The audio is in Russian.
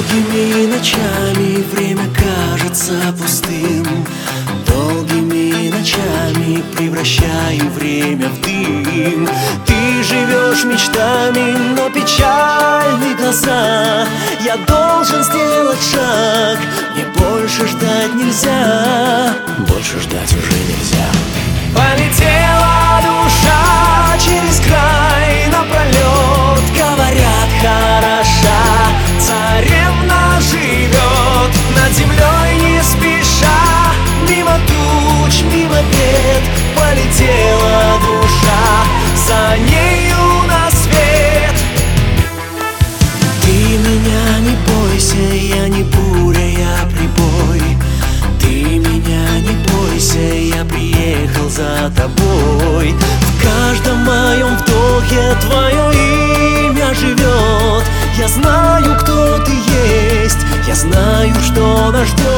Долгими ночами время кажется пустым. Долгими ночами превращаю время в дым. Ты живешь мечтами, но печальны глаза. Я должен сделать шаг, мне больше ждать нельзя. Больше ждать уже нельзя. Полетела душа через край напролет. Говорят, хороша царевна живет над землей не спеша. Мимо туч, мимо бед полетела душа, за нею на свет. Ты меня не бойся, я не буря, я прибой. Ты меня не бойся, я приехал за тобой. В каждом моем вдохе твое имя живет. Я знаю, кто ты есть, я знаю, что нас ждет.